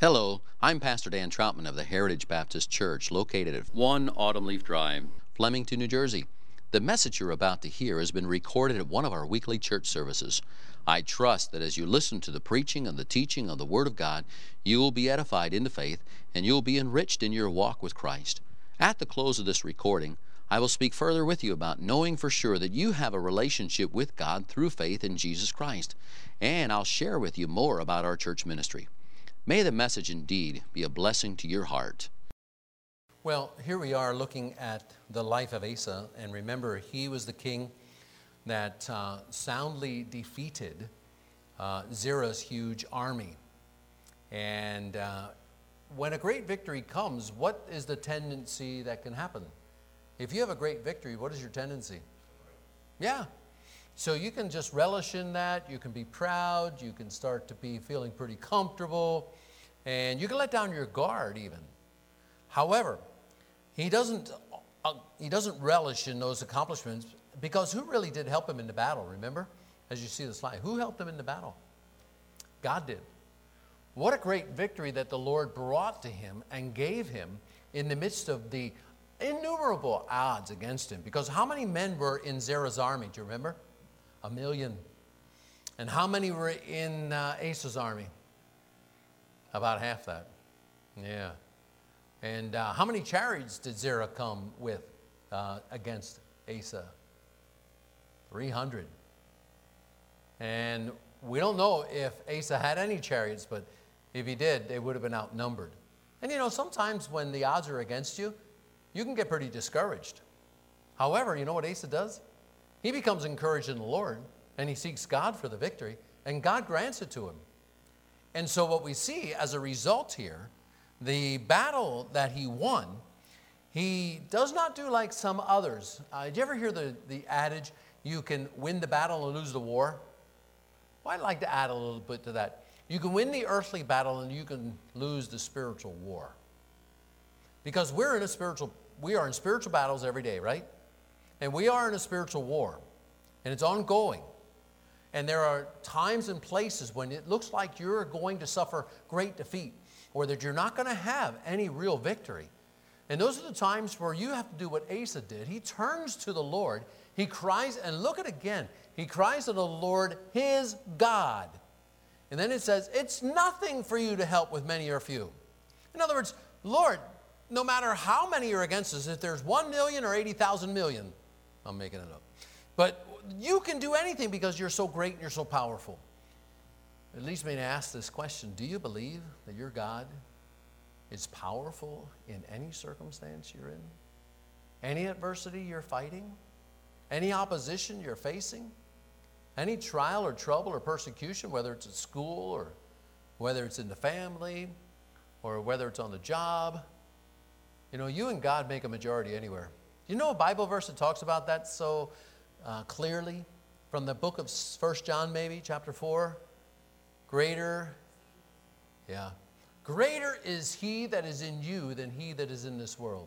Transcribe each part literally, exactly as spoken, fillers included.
Hello, I'm Pastor Dan Troutman of the Heritage Baptist Church, located at one Autumn Leaf Drive, Flemington, New Jersey. The message you're about to hear has been recorded at one of our weekly church services. I trust that as you listen to the preaching and the teaching of the Word of God, you will be edified into faith and you will be enriched in your walk with Christ. At the close of this recording, I will speak further with you about knowing for sure that you have a relationship with God through faith in Jesus Christ. And I'll share with you more about our church ministry. May the message indeed be a blessing to your heart. Well, here we are looking at the life of Asa, and remember, he was the king that uh, soundly defeated uh, Zerah's huge army. And uh, when a great victory comes, what is the tendency that can happen? If you have a great victory, what is your tendency? Yeah. So you can just relish in that, you can be proud, you can start to be feeling pretty comfortable, and you can let down your guard even. However, he doesn't, uh, he doesn't relish in those accomplishments, because who really did help him in the battle, remember? As you see the slide, who helped him in the battle? God did. What a great victory that the Lord brought to him and gave him in the midst of the innumerable odds against him. Because how many men were in Zerah's army, do you remember? A million. And how many were in uh, Asa's army? About half that. Yeah. And uh, how many chariots did Zerah come with uh, against Asa? three hundred. And we don't know if Asa had any chariots, but if he did, they would have been outnumbered. And you know, sometimes when the odds are against you, you can get pretty discouraged. However, you know what Asa does? He becomes encouraged in the Lord, and he seeks God for the victory, and God grants it to him. And so what we see as a result here, the battle that he won, he does not do like some others. Uh, did you ever hear the, the adage, you can win the battle and lose the war? Well, I'd like to add a little bit to that. You can win the earthly battle and you can lose the spiritual war. Because we're in a spiritual, we are in spiritual battles every day, right? And we are in a spiritual war, and it's ongoing. And there are times and places when it looks like you're going to suffer great defeat, or that you're not going to have any real victory. And those are the times where you have to do what Asa did. He turns to the Lord, he cries, and look at it again. He cries to the Lord, his God. And then it says, it's nothing for you to help with many or few. In other words, Lord, no matter how many are against us, if there's one million or eighty thousand million, I'm making it up. But you can do anything because you're so great and you're so powerful. It leads me to ask this question. Do you believe that your God is powerful in any circumstance you're in? Any adversity you're fighting? Any opposition you're facing? Any trial or trouble or persecution, whether it's at school or whether it's in the family or whether it's on the job? You know, you and God make a majority anywhere. You know a Bible verse that talks about that so uh, clearly? From the book of First John maybe, chapter four. Greater, yeah. Greater is he that is in you than he that is in this world.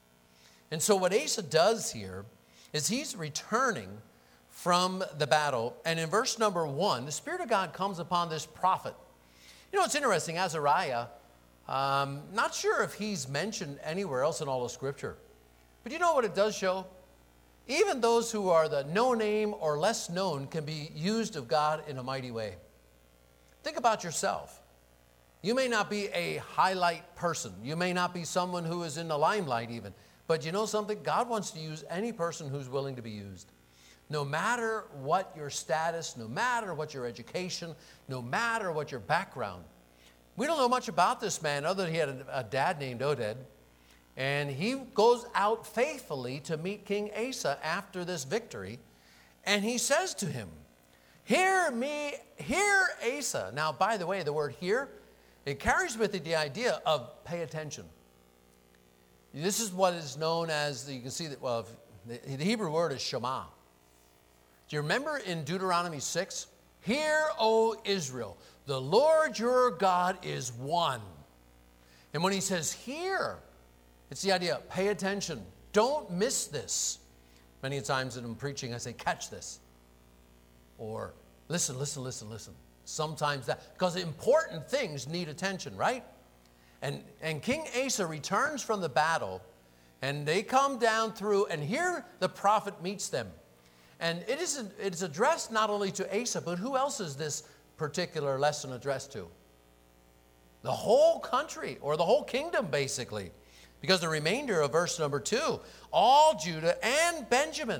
And so what Asa does here is he's returning from the battle. And in verse number one, the Spirit of God comes upon this prophet. You know, it's interesting, Azariah, um, not sure if he's mentioned anywhere else in all of Scripture. But you know what it does show? Even those who are the no-name or less known can be used of God in a mighty way. Think about yourself. You may not be a highlight person. You may not be someone who is in the limelight even. But you know something? God wants to use any person who's willing to be used. No matter what your status, no matter what your education, no matter what your background. We don't know much about this man other than he had a, a dad named Oded. And he goes out faithfully to meet King Asa after this victory. And he says to him, hear me, hear Asa. Now, by the way, the word hear, it carries with it the idea of pay attention. This is what is known as, you can see that, well, the, the Hebrew word is Shema. Do you remember in Deuteronomy six? Hear, O Israel, the Lord your God is one. And when he says hear, it's the idea, pay attention. Don't miss this. Many times in preaching, I say, catch this. Or listen, listen, listen, listen. Sometimes that, because important things need attention, right? And, and King Asa returns from the battle, and they come down through, and here the prophet meets them. And it is, it is addressed not only to Asa, but who else is this particular lesson addressed to? The whole country, or the whole kingdom, basically. Because the remainder of verse number two, all Judah and Benjamin.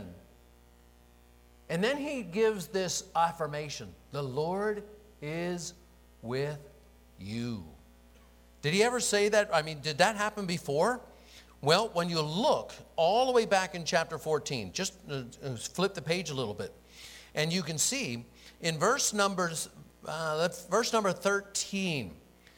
And then he gives this affirmation, the Lord is with you. Did he ever say that? I mean, did that happen before? Well, when you look all the way back in chapter fourteen, just uh, flip the page a little bit, and you can see in verse numbers, uh, verse number thirteen,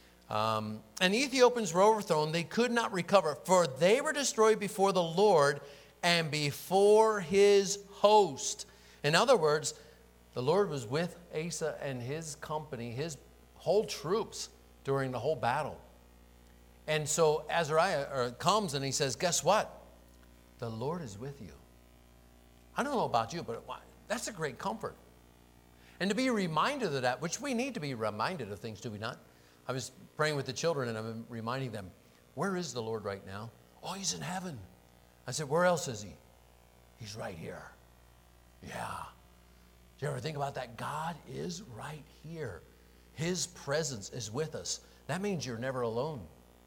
um, and the Ethiopians were overthrown, they could not recover, for they were destroyed before the Lord and before his host. In other words, the Lord was with Asa and his company, his whole troops during the whole battle. And so Azariah comes and he says, guess what? The Lord is with you. I don't know about you, but that's a great comfort. And to be reminded of that, which we need to be reminded of things, do we not? I was praying with the children and I'm reminding them, where is the Lord right now? Oh, he's in heaven. I said, where else is he? He's right here. Yeah. Do you ever think about that? God is right here. His presence is with us. That means you're never alone.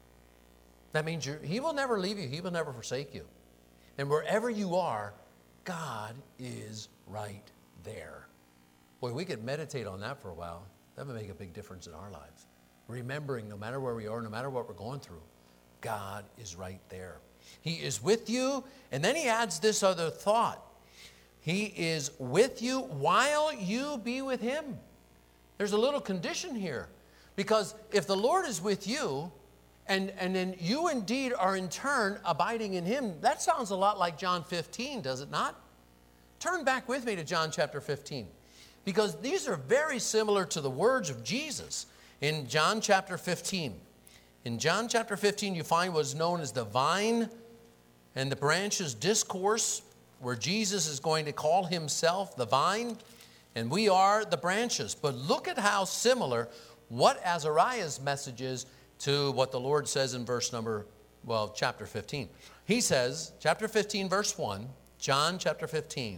That means you're, he will never leave you. He will never forsake you. And wherever you are, God is right there. Boy, we could meditate on that for a while. That would make a big difference in our lives. Remembering no matter where we are, no matter what we're going through, God is right there. He is with you. And then he adds this other thought. He is with you while you be with him. There's a little condition here. Because if the Lord is with you, and, and then you indeed are in turn abiding in him, that sounds a lot like John fifteen, does it not? Turn back with me to John chapter fifteen. Because these are very similar to the words of Jesus in John chapter fifteen. In John chapter fifteen, you find what is known as the vine and the branches discourse, where Jesus is going to call himself the vine, and we are the branches. But look at how similar what Azariah's message is to what the Lord says in verse number, well, chapter fifteen. He says, chapter fifteen, verse one, John chapter fifteen,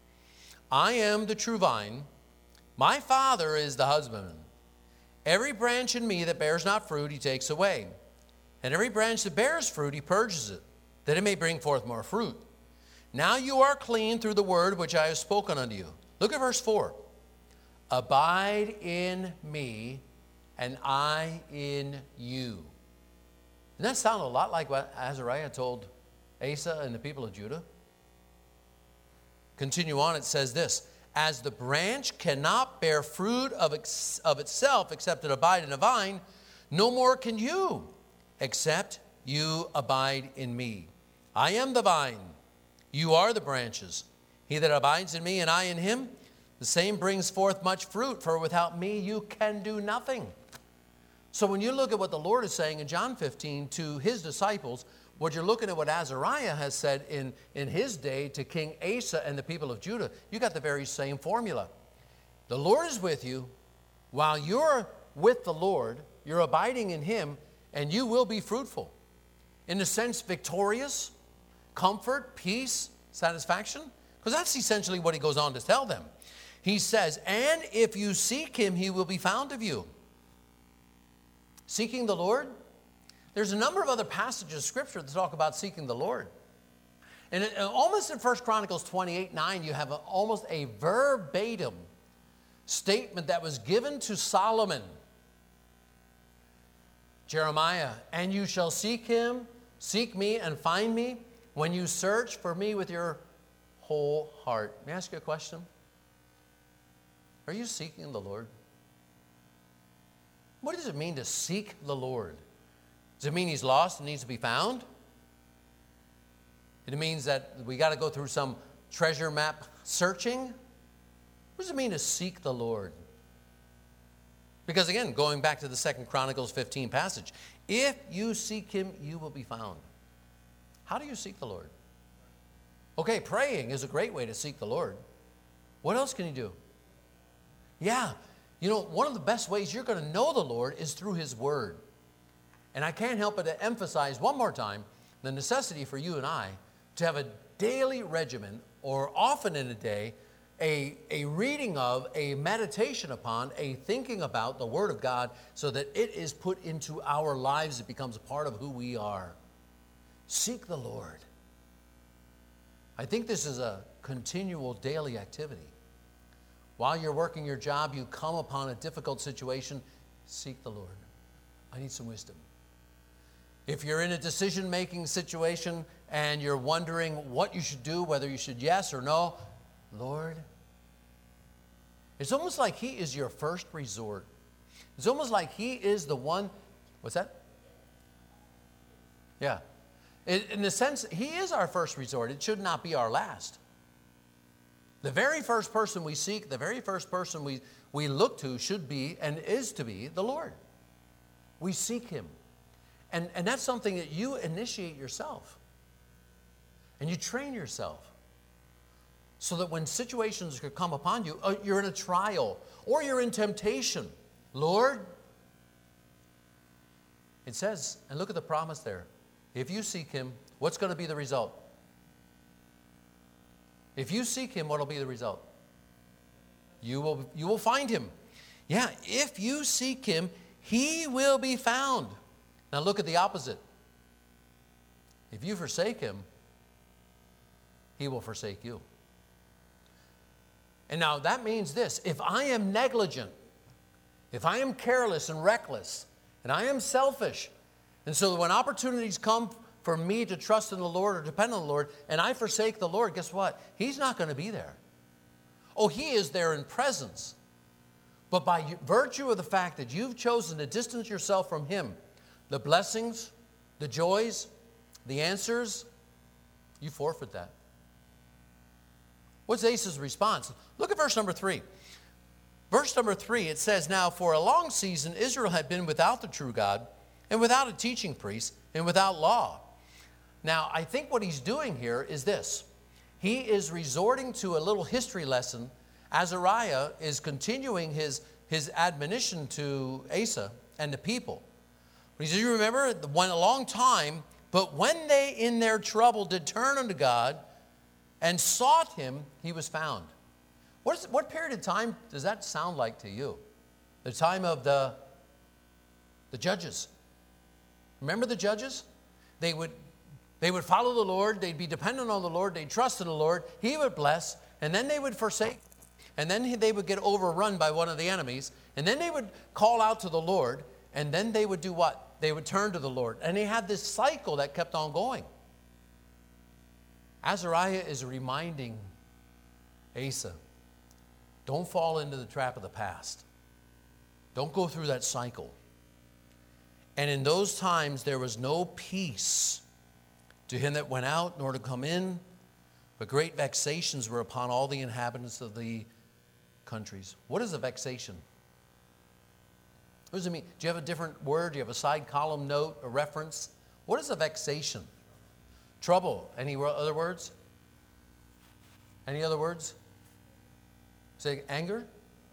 I am the true vine, my Father is the husbandman. Every branch in me that bears not fruit, he takes away. And every branch that bears fruit, he purges it, that it may bring forth more fruit. Now you are clean through the word which I have spoken unto you. Look at verse four. Abide in me, and I in you. Doesn't that sound a lot like what Azariah told Asa and the people of Judah? Continue on, it says this. As the branch cannot bear fruit of, ex- of itself except it abide in a vine, no more can you, except you abide in me. I am the vine, you are the branches. He that abides in me and I in him, the same brings forth much fruit, for without me you can do nothing. So when you look at what the Lord is saying in John fifteen to his disciples, what you're looking at what Azariah has said in, in his day to King Asa and the people of Judah, you got the very same formula. The Lord is with you. While you're with the Lord, you're abiding in him, and you will be fruitful. In a sense, victorious, comfort, peace, satisfaction. Because that's essentially what he goes on to tell them. He says, and if you seek him, he will be found of you. Seeking the Lord? There's a number of other passages of Scripture that talk about seeking the Lord. And it, almost in First Chronicles twenty-eight nine, you have a, almost a verbatim statement that was given to Solomon. Jeremiah, and you shall seek him, seek me and find me when you search for me with your whole heart. May I ask you a question? Are you seeking the Lord? What does it mean to seek the Lord? Does it mean he's lost and needs to be found? It means that we got to go through some treasure map searching? What does it mean to seek the Lord? Because again, going back to the Second Chronicles fifteen passage, if you seek him, you will be found. How do you seek the Lord? Okay, praying is a great way to seek the Lord. What else can you do? Yeah, you know, one of the best ways you're going to know the Lord is through his word. And And I can't help but to emphasize one more time the necessity for you and I to have a daily regimen, or often in a day, a, a reading of, a meditation upon, a thinking about the Word of God, so that it is put into our lives. It becomes a part of who we are. Seek the Lord. I think this is a continual daily activity. While you're working your job, you come upon a difficult situation, seek the Lord. I need some wisdom. If you're in a decision-making situation and you're wondering what you should do, whether you should yes or no, Lord, it's almost like He is your first resort. It's almost like He is the one, what's that? Yeah. In the sense, He is our first resort. It should not be our last. The very first person we seek, the very first person we, we look to should be and is to be the Lord. We seek Him. And, and that's something that you initiate yourself. And you train yourself. So that when situations could come upon you, uh, you're in a trial or you're in temptation. Lord, it says, and look at the promise there. If you seek Him, what's going to be the result? If you seek Him, what will be the result? You will, you will find Him. Yeah, if you seek Him, He will be found. Now look at the opposite. If you forsake Him, He will forsake you. And now that means this. If I am negligent, if I am careless and reckless, and I am selfish, and so when opportunities come for me to trust in the Lord or depend on the Lord, and I forsake the Lord, guess what? He's not going to be there. Oh, He is there in presence. But by virtue of the fact that you've chosen to distance yourself from Him, the blessings, the joys, the answers, you forfeit that. What's Asa's response? Look at verse number three. Verse number three, it says, "Now for a long season Israel had been without the true God, and without a teaching priest, and without law." Now, I think what he's doing here is this. He is resorting to a little history lesson. Azariah is continuing his, his admonition to Asa and the people. He says, you remember, it went a long time, but when they in their trouble did turn unto God and sought Him, He was found. What, is, what period of time does that sound like to you? The time of the, the judges. Remember the judges? They would, they would follow the Lord. They'd be dependent on the Lord. They'd trust in the Lord. He would bless. And then they would forsake. And then they would get overrun by one of the enemies. And then they would call out to the Lord. And then they would do what? They would turn to the Lord. And they had this cycle that kept on going. Azariah is reminding Asa, don't fall into the trap of the past. Don't go through that cycle. And in those times there was no peace to him that went out, nor to come in, but great vexations were upon all the inhabitants of the countries. What is a vexation? What does it mean? Do you have a different word? Do you have a side column note, a reference? What is a vexation? Trouble. Any other words? Any other words? Say anger?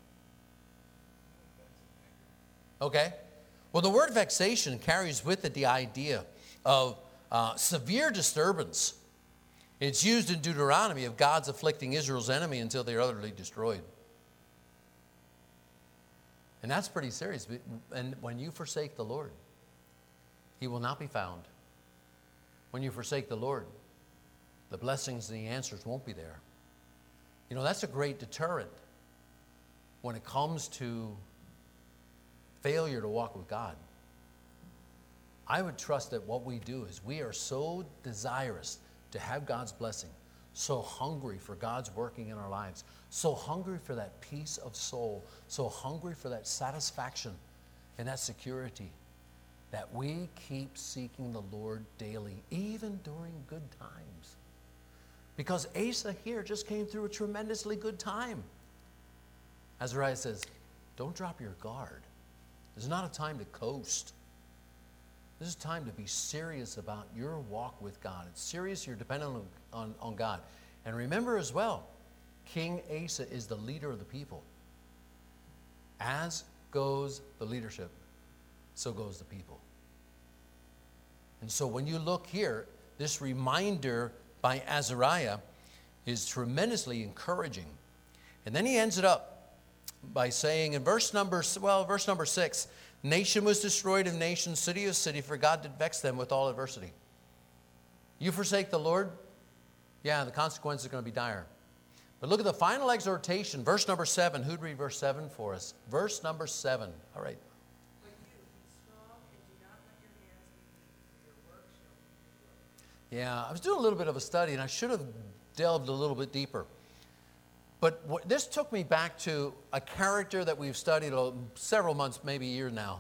Okay. Well, the word vexation carries with it the idea of uh, severe disturbance. It's used in Deuteronomy of God's afflicting Israel's enemy until they are utterly destroyed. And that's pretty serious. And when you forsake the Lord, He will not be found. When you forsake the Lord, the blessings and the answers won't be there. You know, that's a great deterrent when it comes to failure to walk with God. I would trust that what we do is we are so desirous to have God's blessing, so hungry for God's working in our lives, so hungry for that peace of soul, so hungry for that satisfaction and that security, that we keep seeking the Lord daily, even during good times. Because Asa here just came through a tremendously good time. Azariah says, don't drop your guard. This is not a time to coast. This is time to be serious about your walk with God. It's serious, you're dependent on, on, on God. And remember as well, King Asa is the leader of the people. As goes the leadership, so goes the people. And so when you look here, this reminder by Azariah is tremendously encouraging. And then he ends it up by saying in verse number, well, verse number six, nation was destroyed of nation, city of city, for God did vex them with all adversity. You forsake the Lord, yeah, the consequences are going to be dire. But look at the final exhortation, verse number seven. Who'd read verse seven for us? Verse number seven. All right. But you, be strong and do not let your hands be weak, for your work shall be Yeah, I was doing a little bit of a study, and I should have delved a little bit deeper. But what, this took me back to a character that we've studied several months, maybe a year now,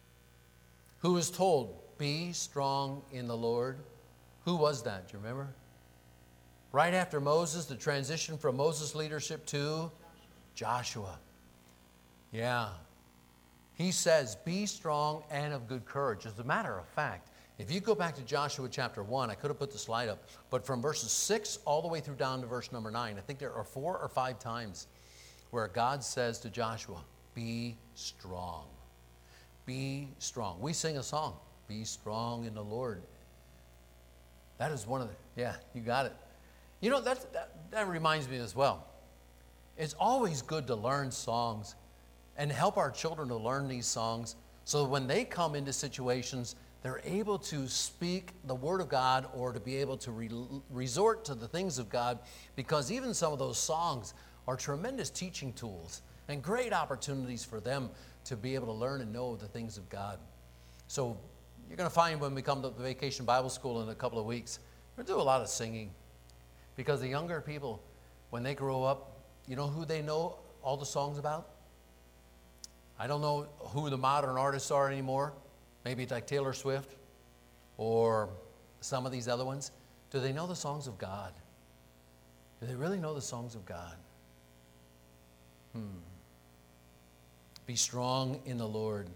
who was told, be strong in the Lord. Who was that? Do you remember? Right after Moses, the transition from Moses' leadership to Joshua. Yeah. He says, be strong and of good courage. As a matter of fact, if you go back to Joshua chapter one, I could have put the slide up, but from verses six all the way through down to verse number nine, I think there are four or five times where God says to Joshua, be strong. Be strong. We sing a song, be strong in the Lord. That is one of the, yeah, you got it. You know, that, that, that reminds me as well. It's always good to learn songs and help our children to learn these songs so when they come into situations, they're able to speak the Word of God or to be able to re- resort to the things of God, because even some of those songs are tremendous teaching tools and great opportunities for them to be able to learn and know the things of God. So you're going to find when we come to the Vacation Bible School in a couple of weeks, we're going to do a lot of singing. Because the younger people, when they grow up, you know who they know all the songs about? I don't know who the modern artists are anymore. Maybe like Taylor Swift or some of these other ones. Do they know the songs of God? Do they really know the songs of God? Hmm. Be strong in the Lord.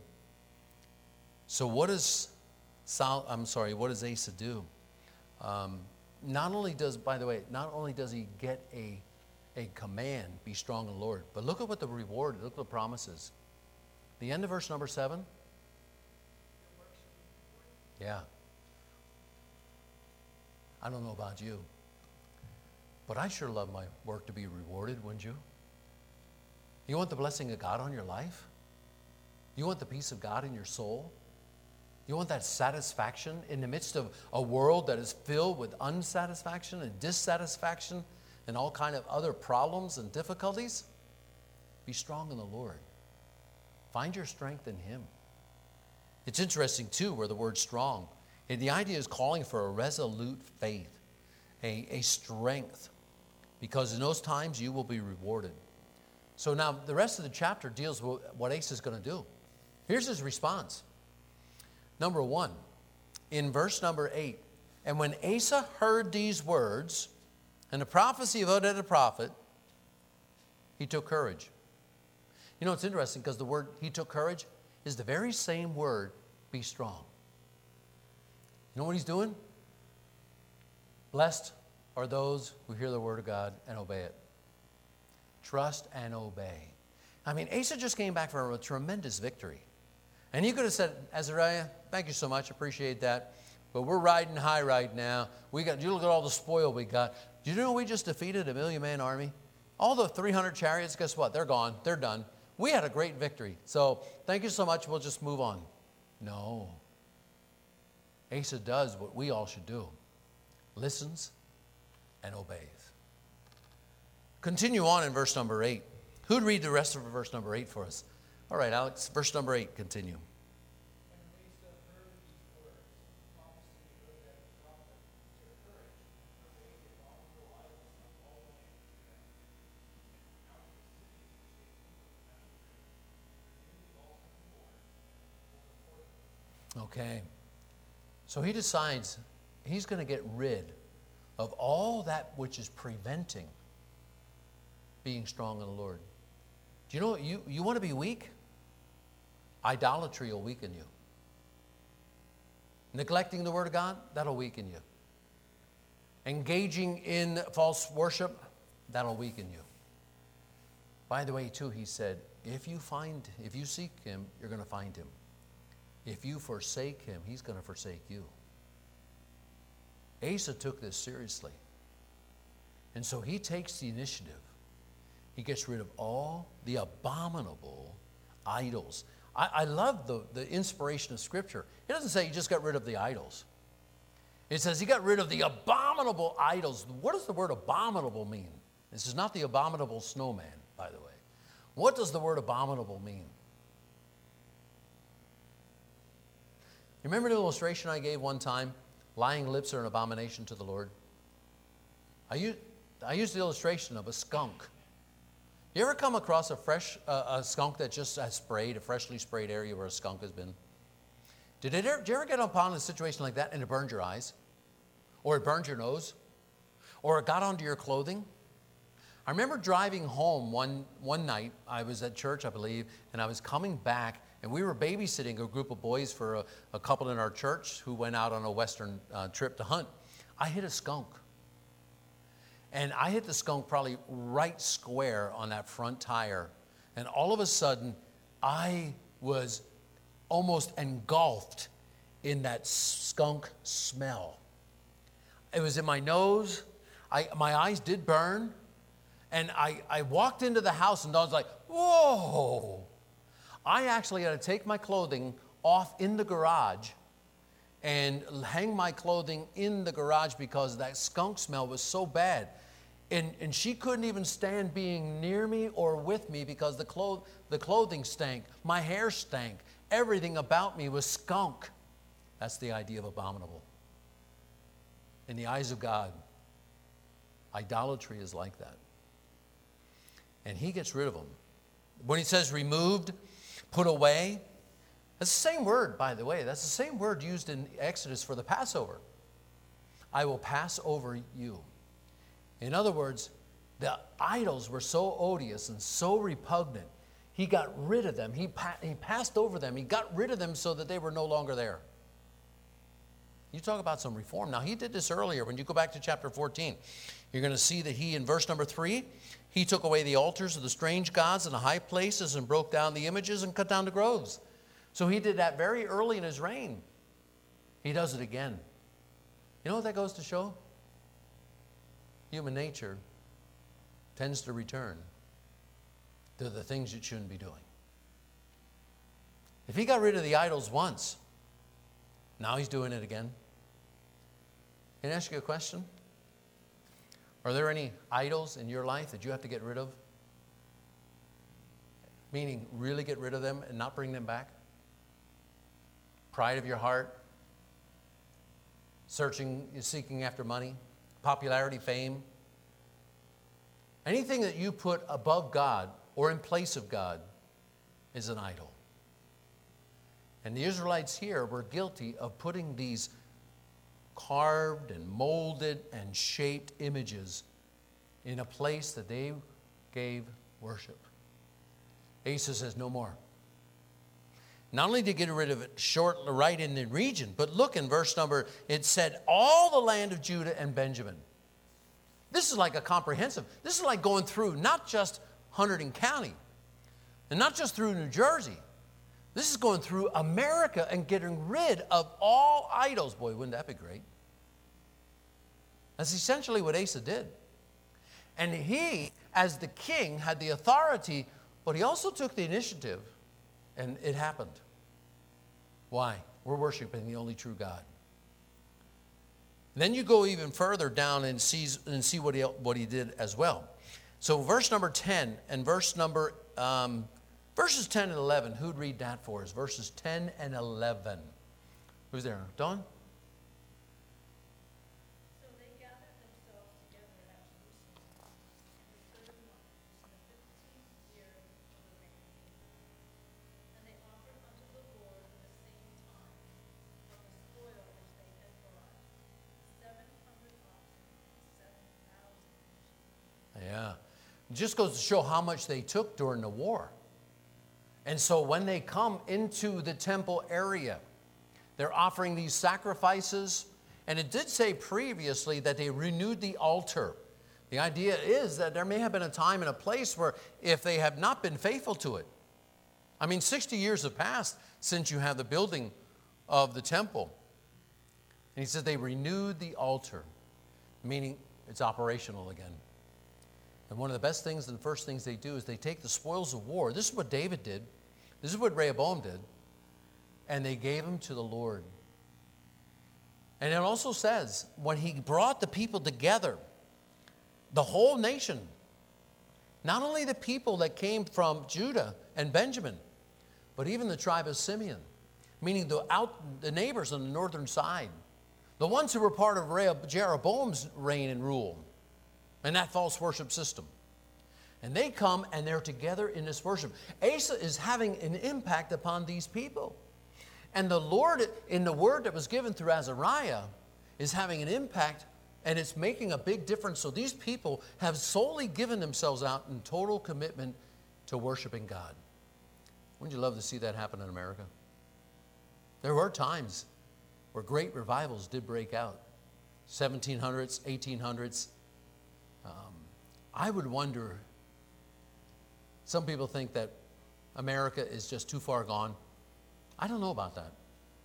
So what does Sol, I'm sorry, what does Asa do? Um, Not only does, by the way, not only does he get a, a command, be strong in the Lord, but look at what the reward, look at the promises. The end of verse number seven. Yeah. I don't know about you, but I sure love my work to be rewarded, wouldn't you? You want the blessing of God on your life? You want the peace of God in your soul? You want that satisfaction in the midst of a world that is filled with unsatisfaction and dissatisfaction and all kind of other problems and difficulties? Be strong in the Lord. Find your strength in Him. It's interesting, too, where the word strong, and the idea is calling for a resolute faith, a, a strength, because in those times you will be rewarded. So now the rest of the chapter deals with what Asa is going to do. Here's his response. Number one, in verse number eight, and when Asa heard these words and the prophecy of Oded the prophet, he took courage. You know, it's interesting because the word he took courage is the very same word, be strong. You know what he's doing? Blessed are those who hear the word of God and obey it. Trust and obey. I mean, Asa just came back from a tremendous victory. And you could have said, Azariah, thank you so much, appreciate that. But we're riding high right now. We got, you look at all the spoil we got. Do you know we just defeated a million-man army? All the three hundred chariots, guess what? They're gone. They're done. We had a great victory. So thank you so much. We'll just move on. No. Asa does what we all should do. Listens and obeys. Continue on in verse number eight. Who'd read the rest of verse number eight for us? All right, Alex, verse number eight, continue. Okay. So he decides he's going to get rid of all that which is preventing being strong in the Lord. Do you know what? You, you want to be weak? Idolatry will weaken you. Neglecting the Word of God, that'll weaken you. Engaging in false worship, that'll weaken you. By the way, too, he said, if you find, if you seek Him, you're going to find Him. If you forsake Him, He's going to forsake you. Asa took this seriously. And so he takes the initiative. He gets rid of all the abominable idols. I, I love the, the inspiration of Scripture. It doesn't say he just got rid of the idols. It says he got rid of the abominable idols. What does the word abominable mean? This is not the abominable snowman, by the way. What does the word abominable mean? You remember the illustration I gave one time? Lying lips are an abomination to the Lord. I used, I used the illustration of a skunk. You ever come across a fresh uh, a skunk that just has sprayed, a freshly sprayed area where a skunk has been? Did, it ever, did you ever get upon a situation like that and it burned your eyes? Or it burned your nose? Or it got onto your clothing? I remember driving home one, one night. I was at church, I believe, and I was coming back, and we were babysitting a group of boys for a, a couple in our church who went out on a western uh, trip to hunt. I hit a skunk. And I hit the skunk probably right square on that front tire. And all of a sudden, I was almost engulfed in that skunk smell. It was in my nose. I, my eyes did burn. And I, I walked into the house and I was like, whoa. I actually had to take my clothing off in the garage and hang my clothing in the garage because that skunk smell was so bad. And, and she couldn't even stand being near me or with me because the, clo- the clothing stank. My hair stank. Everything about me was skunk. That's the idea of abominable. In the eyes of God, idolatry is like that. And he gets rid of them. When he says removed, put away, that's the same word, by the way. That's the same word used in Exodus for the Passover. I will pass over you. In other words, the idols were so odious and so repugnant, he got rid of them. He, pa- he passed over them. He got rid of them so that they were no longer there. You talk about some reform. Now, he did this earlier. When you go back to chapter fourteen, you're going to see that he, in verse number three, he took away the altars of the strange gods and the high places and broke down the images and cut down the groves. So he did that very early in his reign. He does it again. You know what that goes to show? Human nature tends to return to the things it shouldn't be doing. If he got rid of the idols once, now he's doing it again. Can I ask you a question? Are there any idols in your life that you have to get rid of? Meaning, really get rid of them and not bring them back? Pride of your heart? Searching, seeking after money? Popularity, fame? Anything that you put above God or in place of God is an idol. And the Israelites here were guilty of putting these carved and molded and shaped images in a place that they gave worship. Asa says, no more. Not only did he get rid of it short, right in the region, but look in verse number, it said, all the land of Judah and Benjamin. This is like a comprehensive, this is like going through not just Hunterdon County, and not just through New Jersey. This is going through America and getting rid of all idols. Boy, wouldn't that be great? That's essentially what Asa did. And he, as the king, had the authority, but he also took the initiative, and it happened. Why? We're worshiping the only true God. Then you go even further down and see, and see what, he, what he did as well. So verse number ten and verse number... Um, Verses ten and eleven, who'd read that for us? Verses ten and eleven. Who's there? Dawn? So they gathered themselves together at Jerusalem in the third month, in the fifteenth year of the reign of Asa. And they offered unto the Lord in the same time from the spoil which they had brought, seven hundred oxen and seven thousand sheep. Yeah. It just goes to show how much they took during the war. And so when they come into the temple area, they're offering these sacrifices. And it did say previously that they renewed the altar. The idea is that there may have been a time and a place where if they have not been faithful to it. I mean, sixty years have passed since you have the building of the temple. And he says they renewed the altar, meaning it's operational again. And one of the best things and the first things they do is they take the spoils of war. This is what David did. This is what Rehoboam did. And they gave them to the Lord. And it also says, when he brought the people together, the whole nation, not only the people that came from Judah and Benjamin, but even the tribe of Simeon, meaning the, out, the neighbors on the northern side, the ones who were part of Rehob- Jeroboam's reign and rule, and that false worship system. And they come and they're together in this worship. Asa is having an impact upon these people. And the Lord, in the word that was given through Azariah, is having an impact, and it's making a big difference. So these people have solely given themselves out in total commitment to worshiping God. Wouldn't you love to see that happen in America? There were times where great revivals did break out. seventeen hundreds, eighteen hundreds. Um, I would wonder, some people think that America is just too far gone. I don't know about that.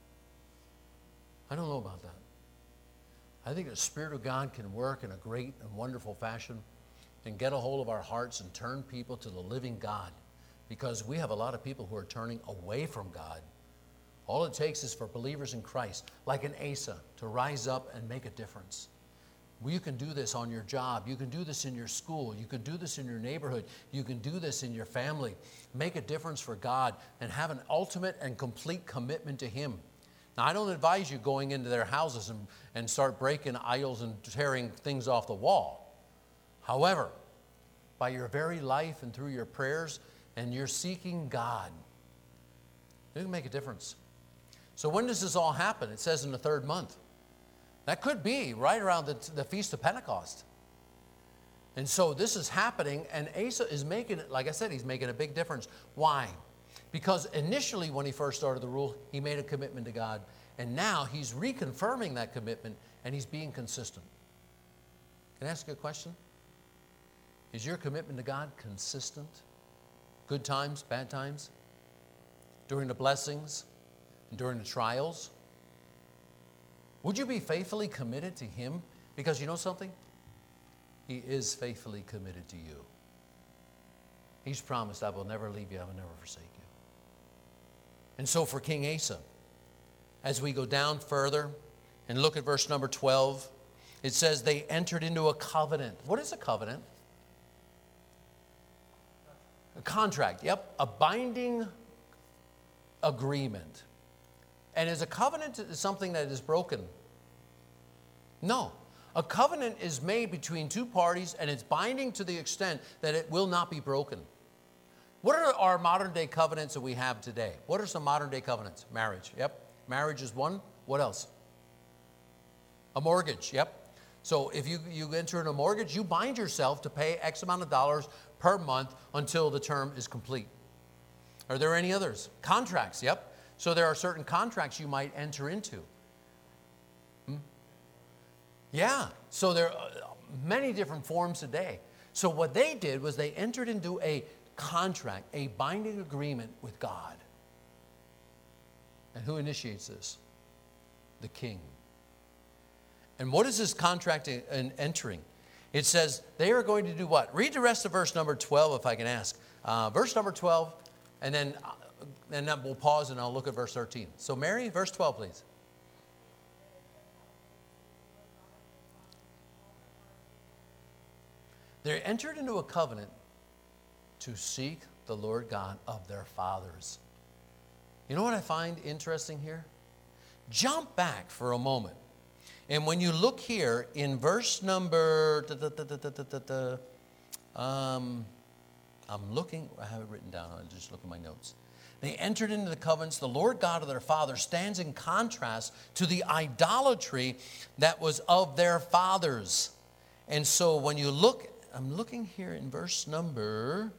I don't know about that. I think the Spirit of God can work in a great and wonderful fashion and get a hold of our hearts and turn people to the living God, because we have a lot of people who are turning away from God. All it takes is for believers in Christ, like an Asa, to rise up and make a difference. Well, you can do this on your job. You can do this in your school. You can do this in your neighborhood. You can do this in your family. Make a difference for God and have an ultimate and complete commitment to Him. Now, I don't advise you going into their houses and, and start breaking idols and tearing things off the wall. However, by your very life and through your prayers and you're seeking God, you can make a difference. So when does this all happen? It says in the third month. That could be right around the, the Feast of Pentecost. And so this is happening, and Asa is making it, like I said, he's making a big difference. Why? Because initially when he first started the rule, he made a commitment to God. And now he's reconfirming that commitment, and he's being consistent. Can I ask you a question? Is your commitment to God consistent? Good times, bad times? During the blessings, and during the trials? Would you be faithfully committed to Him? Because you know something? He is faithfully committed to you. He's promised, I will never leave you, I will never forsake you. And so for King Asa, as we go down further and look at verse number twelve, it says they entered into a covenant. What is a covenant? A contract, yep, a binding agreement. And is a covenant something that is broken? No. A covenant is made between two parties, and it's binding to the extent that it will not be broken. What are our modern day covenants that we have today? What are some modern day covenants? Marriage, yep. Marriage is one. What else? A mortgage, yep. So if you, you enter in a mortgage, you bind yourself to pay X amount of dollars per month until the term is complete. Are there any others? Contracts, yep. So there are certain contracts you might enter into. Hmm? Yeah, so there are many different forms today. So what they did was they entered into a contract, a binding agreement with God. And who initiates this? The king. And what is this contract in entering? It says they are going to do what? Read the rest of verse number twelve, if I can ask. Uh, verse number twelve, and then... And then we'll pause and I'll look at verse thirteen. So Mary, verse twelve, please. They entered into a covenant to seek the Lord God of their fathers. You know what I find interesting here? Jump back for a moment. And when you look here in verse number... Da, da, da, da, da, da, da, um, I'm looking... I have it written down. I'll just look at my notes. They entered into the covenants. The Lord God of their fathers stands in contrast to the idolatry that was of their fathers. And so when you look, I'm looking here in verse number,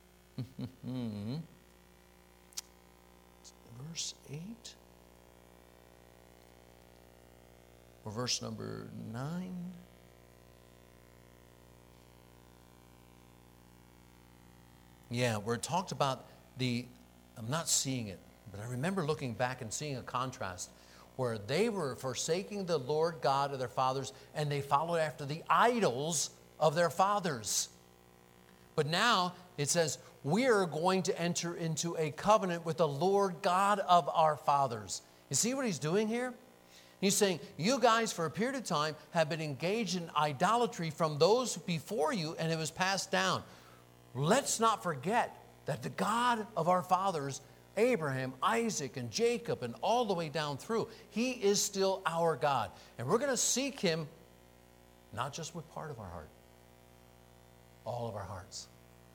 verse eight, or verse number nine. Yeah, where it talked about the, I'm not seeing it, but I remember looking back and seeing a contrast where they were forsaking the Lord God of their fathers, and they followed after the idols of their fathers. But now it says, we are going to enter into a covenant with the Lord God of our fathers. You see what he's doing here? He's saying, you guys for a period of time have been engaged in idolatry from those before you, and it was passed down. Let's not forget that the God of our fathers, Abraham, Isaac, and Jacob, and all the way down through, he is still our God. And we're going to seek him not just with part of our heart, all of our hearts.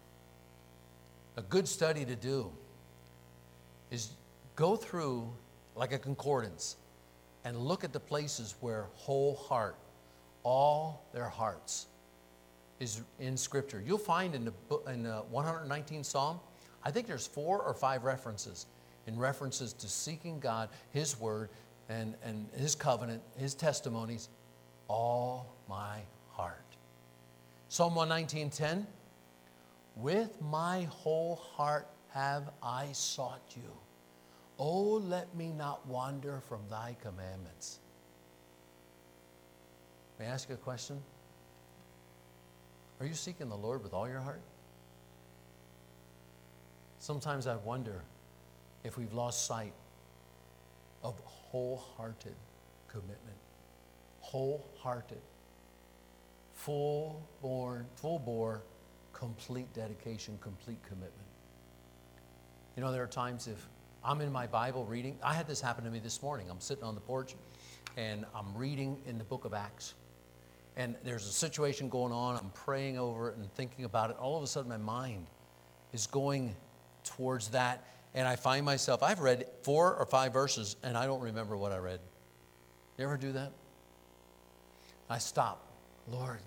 A good study to do is go through like a concordance and look at the places where whole heart, all their hearts, is in Scripture. You'll find in the book, in the one hundred nineteenth Psalm, I think there's four or five references in references to seeking God, his word, and, and his covenant, his testimonies, all my heart. Psalm one nineteen ten, with my whole heart have I sought you. Oh, let me not wander from thy commandments. May I ask you a question? Are you seeking the Lord with all your heart? Sometimes I wonder if we've lost sight of wholehearted commitment. Wholehearted. Full-born, full-bore, complete dedication, complete commitment. You know, there are times if I'm in my Bible reading. I had this happen to me this morning. I'm sitting on the porch, and I'm reading in the book of Acts. And there's a situation going on. I'm praying over it and thinking about it. All of a sudden, my mind is going towards that. And I find myself, I've read four or five verses, and I don't remember what I read. You ever do that? I stop. Lord,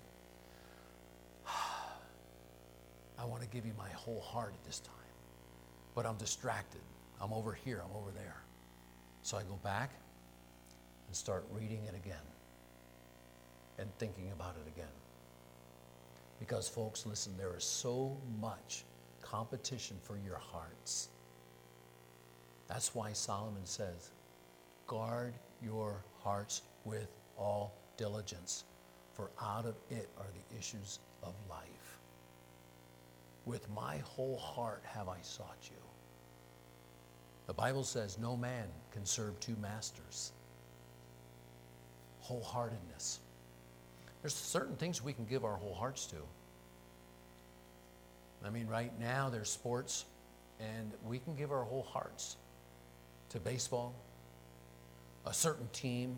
I want to give you my whole heart at this time. But I'm distracted. I'm over here, I'm over there. So I go back and start reading it again and thinking about it again. Because, folks, listen, there is so much competition for your hearts. That's why Solomon says, guard your hearts with all diligence, for out of it are the issues of life. With my whole heart have I sought you. The Bible says no man can serve two masters. Wholeheartedness. There's certain things we can give our whole hearts to. I mean, right now there's sports, and we can give our whole hearts to baseball, a certain team,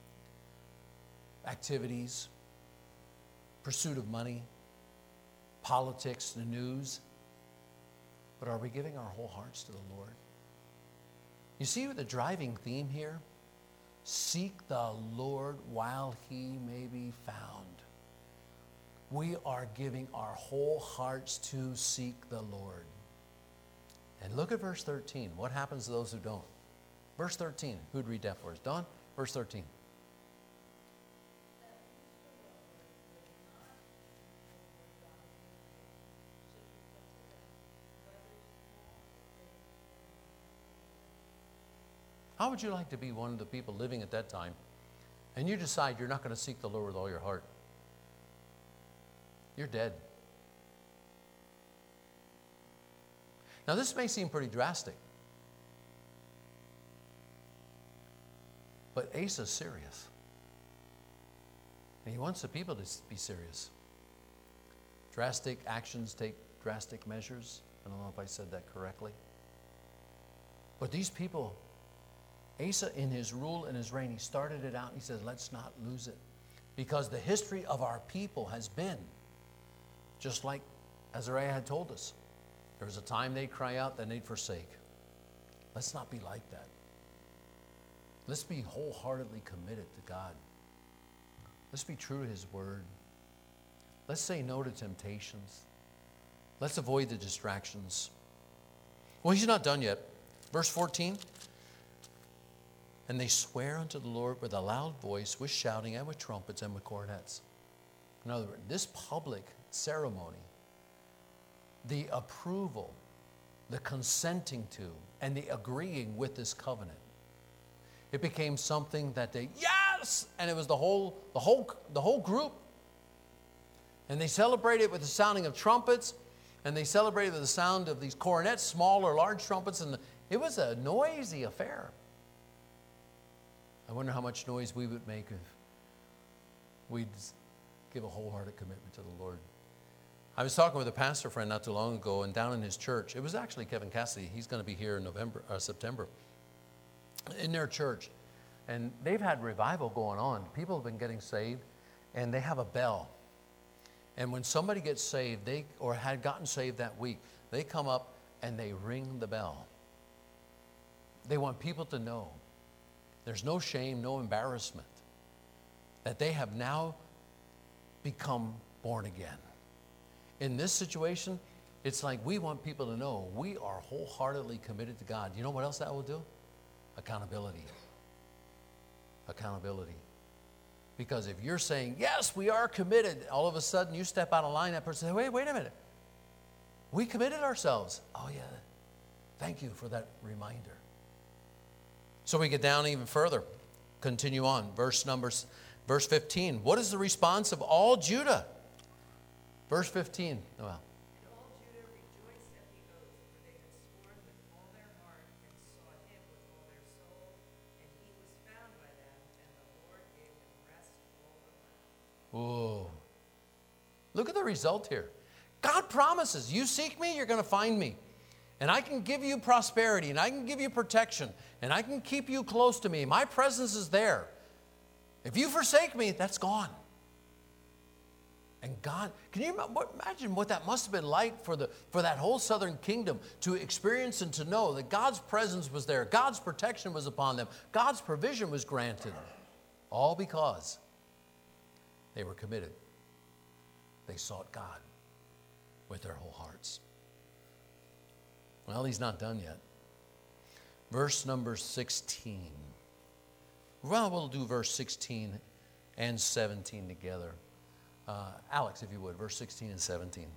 activities, pursuit of money, politics, the news. But are we giving our whole hearts to the Lord? You see the driving theme here? Seek the Lord while he may be found. We are giving our whole hearts to seek the Lord. And look at verse thirteen. What happens to those who don't? Verse thirteen. Who'd read that for us? Don? Verse thirteen. How would you like to be one of the people living at that time, and you decide you're not going to seek the Lord with all your heart? You're dead. Now, this may seem pretty drastic, but Asa's serious. And he wants the people to be serious. Drastic actions take drastic measures. I don't know if I said that correctly. But these people, Asa, in his rule and his reign, he started it out and he says, let's not lose it. Because the history of our people has been, just like Azariah had told us, there was a time they'd cry out, then they'd forsake. Let's not be like that. Let's be wholeheartedly committed to God. Let's be true to his word. Let's say no to temptations. Let's avoid the distractions. Well, he's not done yet. Verse fourteen. And they swear unto the Lord with a loud voice, with shouting, and with trumpets, and with cornets. In other words, this public ceremony, the approval, the consenting to, and the agreeing with this covenant, It became something that they, yes! And it was the whole, the whole, the whole group. And they celebrated with the sounding of trumpets, and they celebrated with the sound of these cornets, small or large trumpets, and it was a noisy affair. I wonder how much noise we would make if we'd give a wholehearted commitment to the Lord. I was talking with a pastor friend not too long ago, and down in his church, it was actually Kevin Cassidy. He's going to be here in November, uh, September, in their church. And they've had revival going on. People have been getting saved, and they have a bell. And when somebody gets saved, they or had gotten saved that week, they come up and they ring the bell. They want people to know there's no shame, no embarrassment, that they have now become born again. In this situation, it's like we want people to know we are wholeheartedly committed to God. You know what else that will do? Accountability. Accountability. Because if you're saying, yes, we are committed, all of a sudden you step out of line, that person says, wait, wait a minute. We committed ourselves. Oh, yeah. Thank you for that reminder. So we get down even further. Continue on. Verse numbers, verse fifteen. What is the response of all Judah? Verse fifteen. Well. And all Judah rejoiced at the oath, for they had sworn with all their heart and sought him with all their soul, and he was found by them, and the Lord gave them rest all around. Whoa. Look at the result here. God promises, you seek me, you're going to find me. And I can give you prosperity, and I can give you protection, and I can keep you close to me. My presence is there. If you forsake me, that's gone. And God, can you imagine what that must have been like for, the, for that whole southern kingdom to experience and to know that God's presence was there, God's protection was upon them, God's provision was granted, all because they were committed. They sought God with their whole hearts. Well, he's not done yet. Verse number sixteen. Well, we'll do verse sixteen and seventeen together. Uh, Alex, if you would, verse sixteen and seventeen.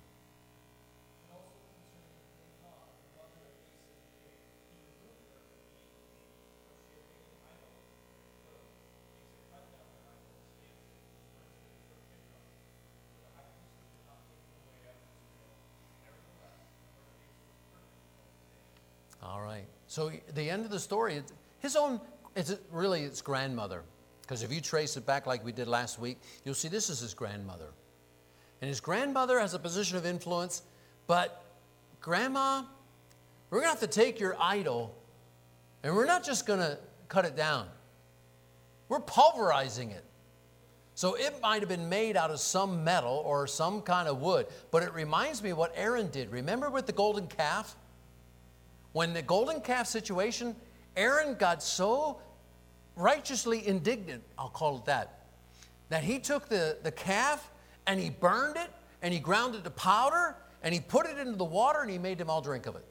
All right. So the end of the story, his own, it's really its grandmother. Because if you trace it back like we did last week, you'll see this is his grandmother. And his grandmother has a position of influence, but Grandma, we're going to have to take your idol, and we're not just going to cut it down. We're pulverizing it. So it might have been made out of some metal or some kind of wood, but it reminds me of what Aaron did. Remember with the golden calf? When the golden calf situation, Aaron got so righteously indignant, I'll call it that, that he took the, the calf and he burned it and he ground it to powder and he put it into the water and he made them all drink of it.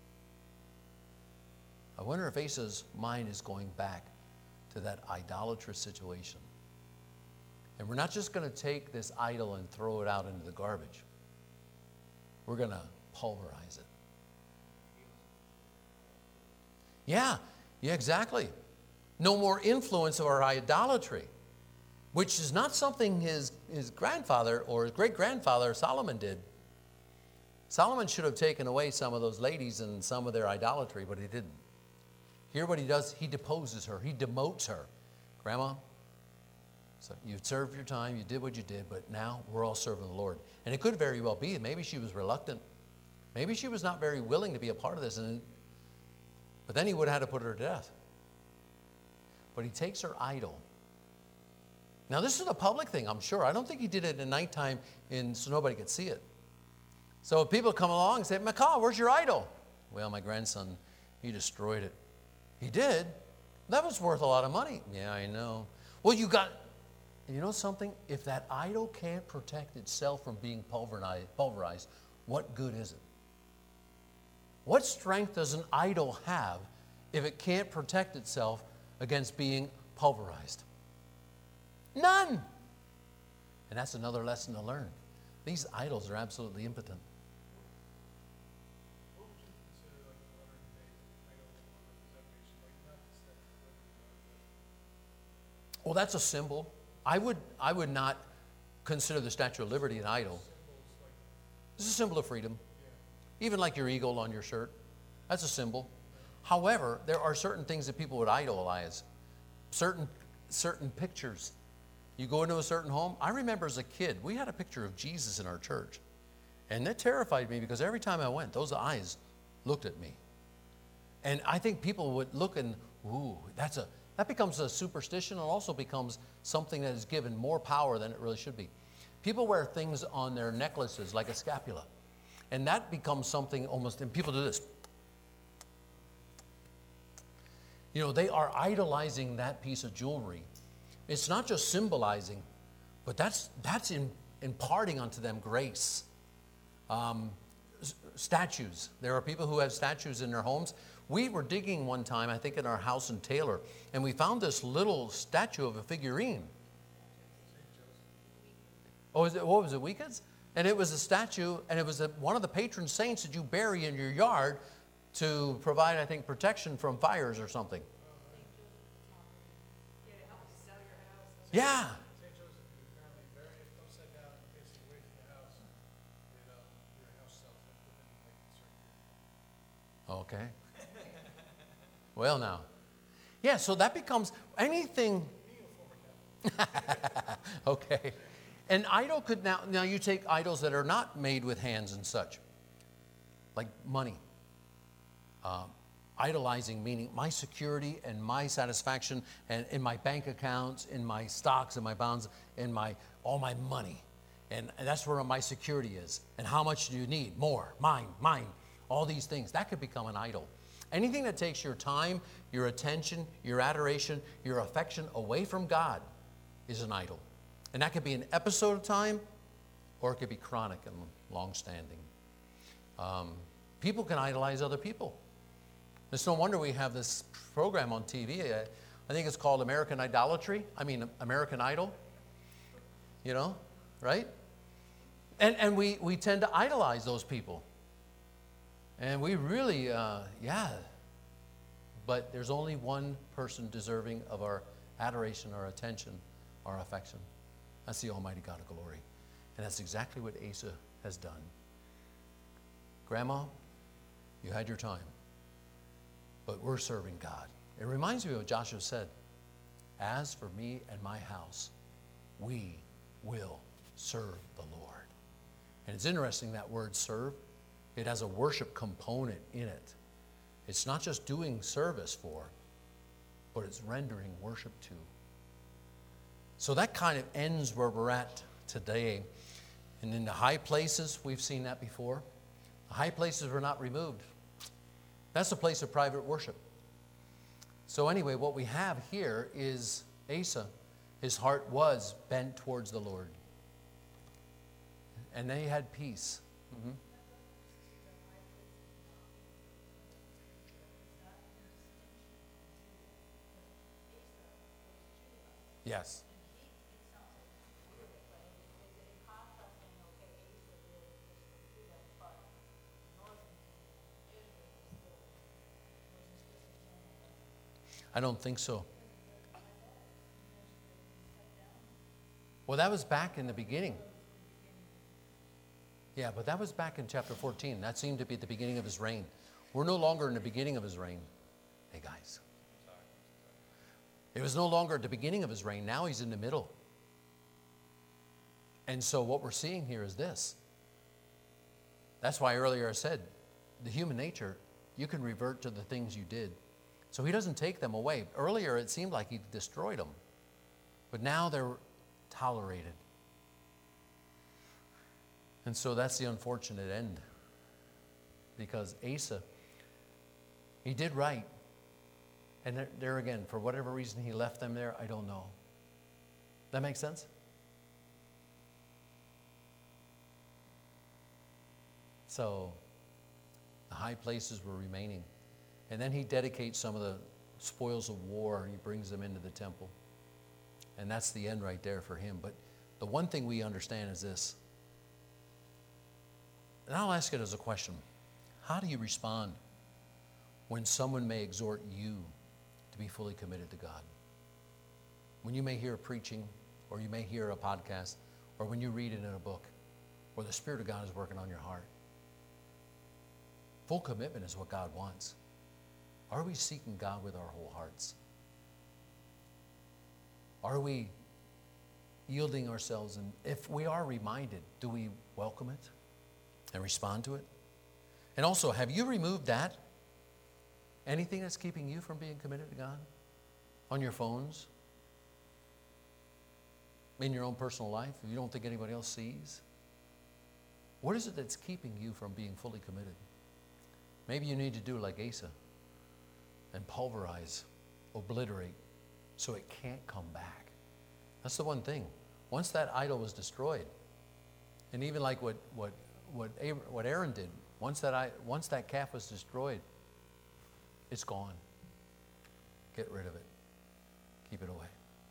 I wonder if Asa's mind is going back to that idolatrous situation. And we're not just going to take this idol and throw it out into the garbage. We're going to pulverize it. Yeah, yeah, exactly. No more influence of our idolatry, which is not something his, his grandfather or his great-grandfather Solomon did. Solomon should have taken away some of those ladies and some of their idolatry, but he didn't. Here what he does, he deposes her. He demotes her. Grandma, so you served your time, you did what you did, but now we're all serving the Lord. And it could very well be, maybe she was reluctant. Maybe she was not very willing to be a part of this, and but then he would have had to put her to death. But he takes her idol. Now, this is a public thing, I'm sure. I don't think he did it at nighttime in, so nobody could see it. So if people come along and say, McCall, where's your idol? Well, my grandson, he destroyed it. He did? That was worth a lot of money. Yeah, I know. Well, you got, you know something? If that idol can't protect itself from being pulverized, pulverized, what good is it? What strength does an idol have if it can't protect itself against being pulverized? None. And that's another lesson to learn. These idols are absolutely impotent. What would you consider like modern day idols or representation? Like not just that Well, that's a symbol. I would, I would not consider the Statue of Liberty an idol. It's a symbol of freedom. Even like your eagle on your shirt. That's a symbol. However, there are certain things that people would idolize. Certain, certain pictures. You go into a certain home. I remember as a kid, we had a picture of Jesus in our church. And that terrified me because every time I went, those eyes looked at me. And I think people would look and, ooh, that's a, that becomes a superstition and also becomes something that is given more power than it really should be. People wear things on their necklaces like a scapula. And that becomes something almost, and people do this. You know, they are idolizing that piece of jewelry. It's not just symbolizing, but that's, that's in, imparting unto them grace. Um, s- statues. There are people who have statues in their homes. We were digging one time, I think in our house in Taylor, and we found this little statue of a figurine. Oh, is it, what was it, Weekends? And it was a statue, and it was a, one of the patron saints that you bury in your yard to provide, I think, protection from fires or something. Yeah. Saint Joseph is apparently very upside down and facing away from the house. And uh, your house sells it within like a certain Okay. period. Well, now. Yeah, so that becomes anything. Okay. An idol could now, now you take idols that are not made with hands and such, like money. Um, idolizing, meaning my security and my satisfaction and in my bank accounts, in my stocks and my bonds, in my all my money. And, and that's where my security is. And how much do you need? More, mine, mine, all these things. That could become an idol. Anything that takes your time, your attention, your adoration, your affection away from God is an idol. And that could be an episode of time, or it could be chronic and long-standing. Um, people can idolize other people. It's no wonder we have this program on T V. I, I think it's called American Idolatry. I mean, American Idol. You know, right? And and we, we tend to idolize those people. And we really, uh, yeah. But there's only one person deserving of our adoration, our attention, our affection. That's the Almighty God of glory. And that's exactly what Asa has done. Grandma, you had your time. But we're serving God. It reminds me of what Joshua said. As for me and my house, we will serve the Lord. And it's interesting, that word serve. It has a worship component in it. It's not just doing service for, but it's rendering worship to. So that kind of ends where we're at today. And in the high places, we've seen that before. The high places were not removed. That's a place of private worship. So anyway, what we have here is Asa. His heart was bent towards the Lord. And they had peace. Mm-hmm. Yes. I don't think so. Well, that was back in the beginning. Yeah, but that was back in chapter fourteen. That seemed to be the beginning of his reign. We're no longer in the beginning of his reign. Hey, guys. It was no longer at the beginning of his reign. Now he's in the middle. And so what we're seeing here is this. That's why earlier I said, the human nature, you can revert to the things you did. So he doesn't take them away. Earlier it seemed like he destroyed them. But now they're tolerated. And so that's the unfortunate end. Because Asa, he did right. And there, there again, for whatever reason he left them there, I don't know. That makes sense? So the high places were remaining. And then he dedicates some of the spoils of war and he brings them into the temple. And that's the end right there for him. But the one thing we understand is this. And I'll ask it as a question. How do you respond when someone may exhort you to be fully committed to God? when you may hear preaching, or you may hear a podcast, or when you read it in a book, or the Spirit of God is working on your heart. Full commitment is what God wants. Are we seeking God with our whole hearts? Are we yielding ourselves? And if we are reminded, do we welcome it and respond to it? And also, have you removed that? Anything that's keeping you from being committed to God? On your phones? In your own personal life? If you don't think anybody else sees? What is it that's keeping you from being fully committed? Maybe you need to do like Asa and pulverize, obliterate, so it can't come back. That's the one thing. Once that idol was destroyed, and even like what what what what Aaron did, once that I, once that calf was destroyed, it's gone. Get rid of it. Keep it away.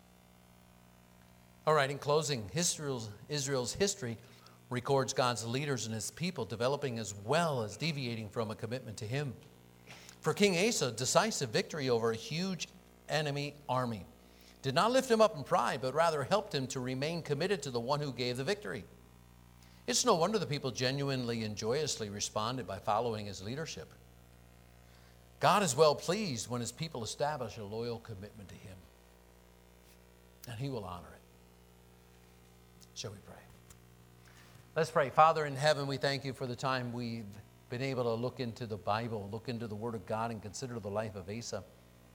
All right, in closing, Israel's, Israel's history records God's leaders and his people developing as well as deviating from a commitment to him. For King Asa, decisive victory over a huge enemy army did not lift him up in pride, but rather helped him to remain committed to the one who gave the victory. It's no wonder the people genuinely and joyously responded by following his leadership. God is well pleased when his people establish a loyal commitment to him, and he will honor it. Shall we pray? Let's pray. Father in heaven, we thank you for the time we've been able to look into the Bible, look into the Word of God, and consider the life of Asa.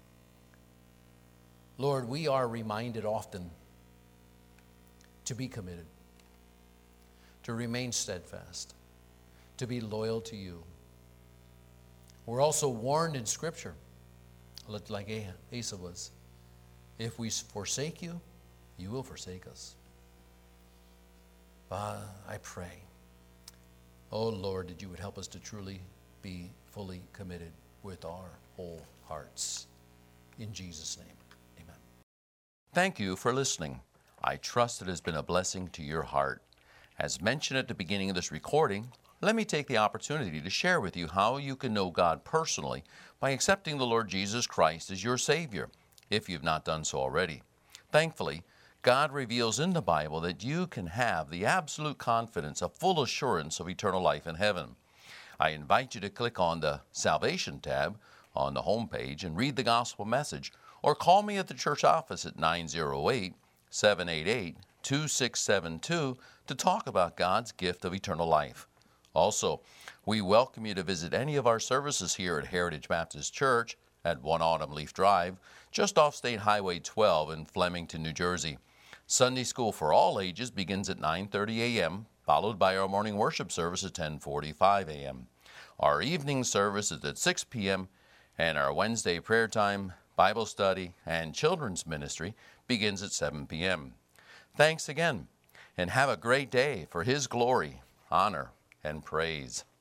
Lord, we are reminded often to be committed, to remain steadfast, to be loyal to you. We're also warned in Scripture, like Asa was, if we forsake you, you will forsake us. Uh, I pray, oh Lord, that you would help us to truly be fully committed with our whole hearts. In Jesus' name, amen. Thank you for listening. I trust it has been a blessing to your heart. As mentioned at the beginning of this recording, let me take the opportunity to share with you how you can know God personally by accepting the Lord Jesus Christ as your Savior, if you've not done so already. Thankfully, God reveals in the Bible that you can have the absolute confidence, a full assurance of eternal life in heaven. I invite you to click on the Salvation tab on the home page and read the gospel message, or call me at the church office at nine oh eight, seven eight eight, two six seven two to talk about God's gift of eternal life. Also, we welcome you to visit any of our services here at Heritage Baptist Church at one Autumn Leaf Drive, just off State Highway twelve in Flemington, New Jersey. Sunday school for all ages begins at nine thirty a.m., followed by our morning worship service at ten forty-five a.m. Our evening service is at six p.m., and our Wednesday prayer time, Bible study, and children's ministry begins at seven p.m. Thanks again, and have a great day for His glory, honor, and praise.